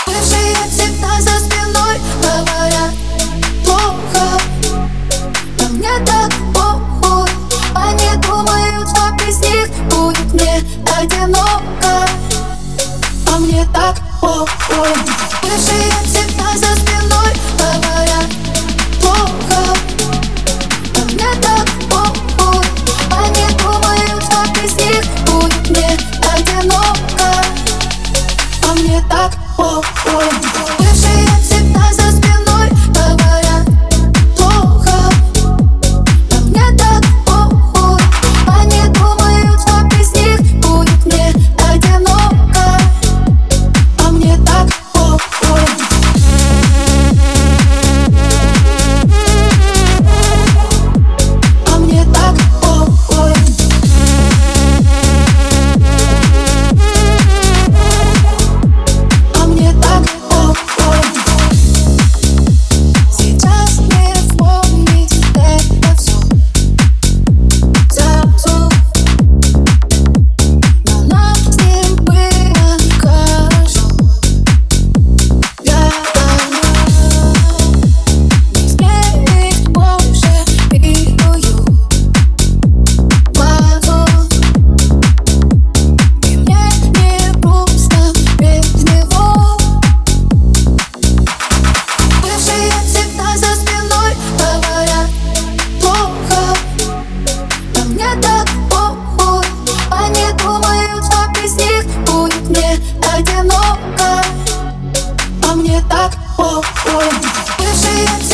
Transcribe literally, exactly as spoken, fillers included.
Бывшие всегда за спиной говорят плохо, а мне так похуй. Они думают, что без них будет мне одиноко, а мне так похуй. Бывшие всегда за спиной говорят плохо, а мне так похуй. Они думают, что без них будет мне одиноко, а мне так похуй. Бывшие всегда за спиной говорят плохо, а мне так похуй. Они думают, что без них будет мне одиноко, а мне так похуй. А мне так похуй. А мне так похуй. Сейчас не вспомнить это всё сразу, но нам с ним было хорошо. Я давно не склеить больше пилую глазу, и мне не грустно без него. Бывшие всегда за спиной говорят плохо, а мне так похуй. Они думают, что без них будет мне одиноко, а мне так похуй. Бывшие